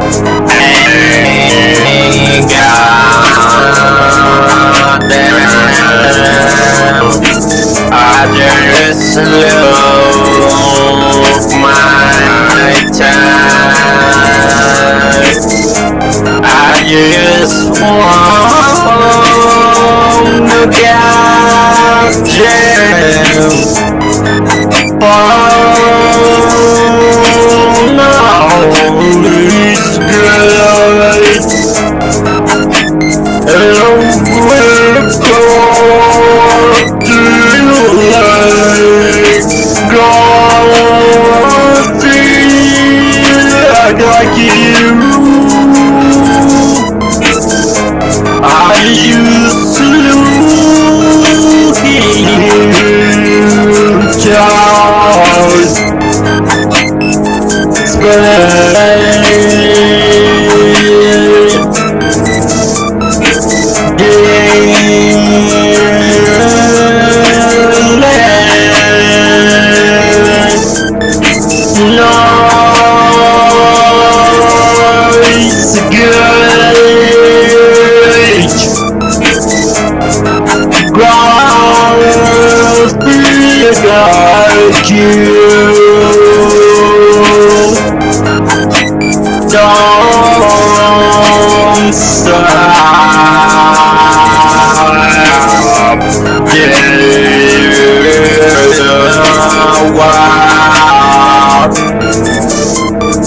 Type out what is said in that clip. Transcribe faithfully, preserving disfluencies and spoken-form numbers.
Ain't got damn. I just love my time. I just want to get jam. Oh no, it's great. And we're going to like God feel like you. I used to hear child Nice great Ground big like you. Don't stop. Yeah, wow.